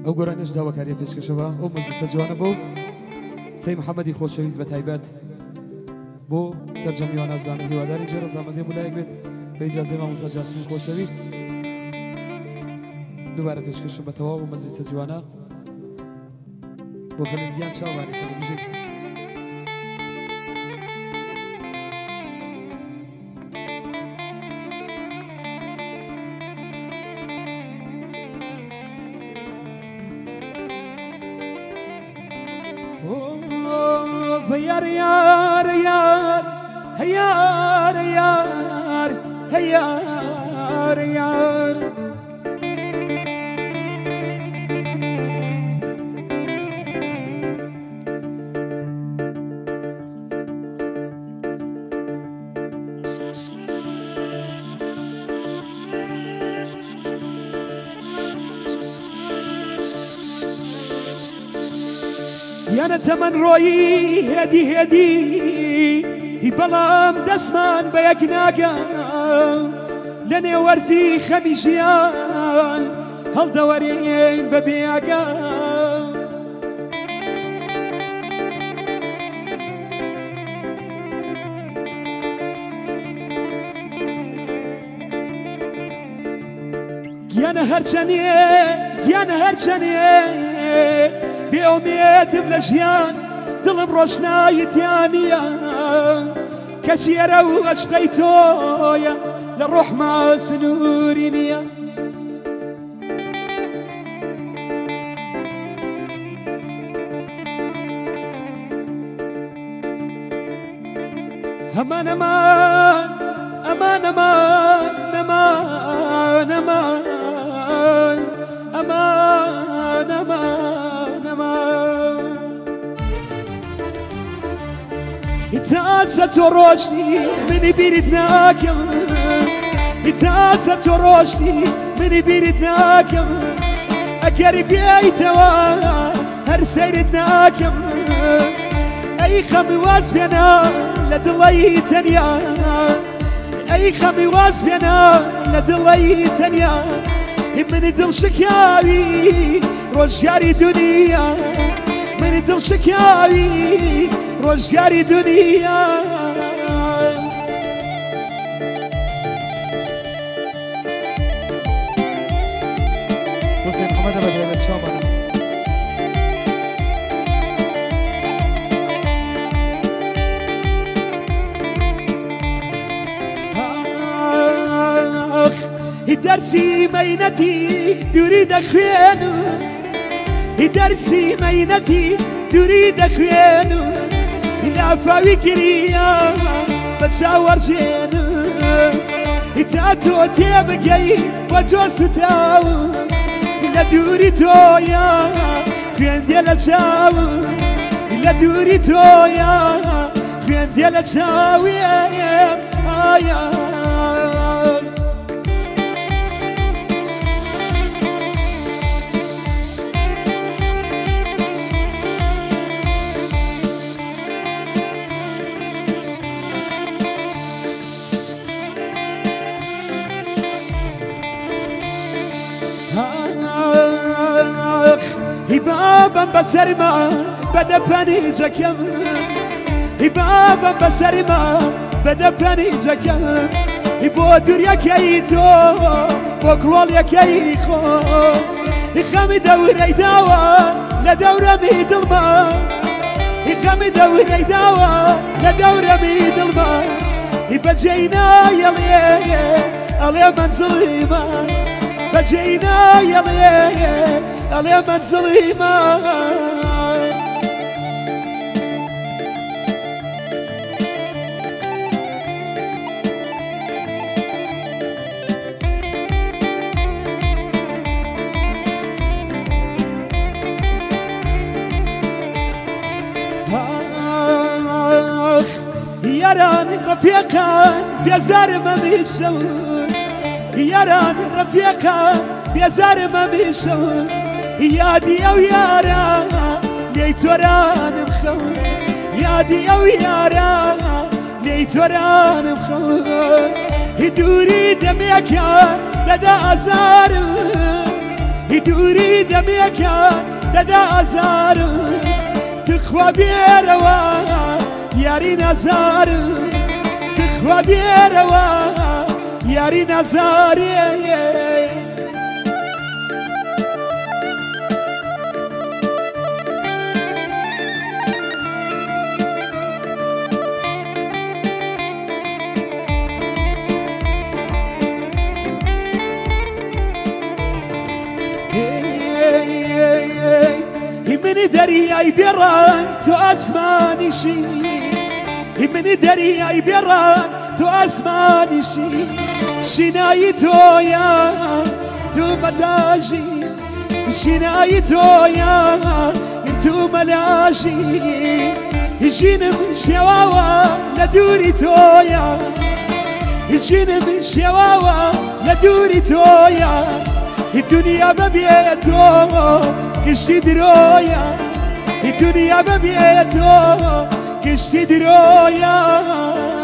ئەو گۆرانیش داواکاریە پێشکەشەوە ئەو مەجلیسە جوانە بۆ سەی محەممەدی خۆشەویست بە تایبەت بۆ سەرجەمیوان ئازانە هیواداری جێرە زامەدێ بولایەک بێت بە ئیجازەی مامۆستا جاسمین خۆشەویست دووبارە پێشکەشە بە تەواو بۆ مەجلیسە جوانە بۆ خەلەنگیان چاوانێک بژێت يار يار يار يار يار يار يار يانا تمن روي هدي هدي بلام دسمان بيقناقا لني ورزي خميشيان هل دورين ببياقا يانا هرشاني بأميد بلجيان دلم روشنايتيانيا كشيرا واشقيتويا للروح مع سنورينيا أمان أمان أمان أمان أمان أمان أمان أمان إتاسة تروشني مني بيردناك إتاسة تروشني مني بيردناك أقرب يتوا هر سيردناك أي خمي واسبينا لدلي تنيا أي خمي واسبينا لدلي تنيا من دل شكاوي روزگاری دنیا من دل شکاوی روزگاری دنیا حسین محمد بدر شامل درسي مينتي تريد أخوانو درسي مينتي تريد أخوانو إلا فاوكريا بتشاور زينو تاتو تبقي وجوز تاو إلا دوري تويا خوان ديلا تاو إلا دوري تويا خوان ديلا تاو يا بابا بسرما بدا بني جكم بابا بسرما بدا بني جكم بودر يا كيتو بوكلول يا كيخو خامي دوري داوا لدورة ميد الماء خامي دوري داوا لدورة ميد الماء بجينا يا منزلي ما بجينا يا منزلي ما ياران رفيقا بيزار ما بيشون ياران رفيقا بيزار ما بيشون يا دي او يارا ليتوران مخون يا دي او يارا ليتوران مخون يدوري دميك لدى ازار دووری دەمێکە دەدا ئازارم تخوا بێرەوە یاری نەزارم تخوا بێرەوە یاری نەزارێ من دریای بیران تو آسمانیشی من دریای بیران تو آسمانیشی شینایی تویا تو مداجی شینایی تویا تو ملاشی جینم شواوا لدوری تویا جینم شواوا لدوری تویا الدنيا ببيته كشتي درويا الدنيا ببيته كشتي درويا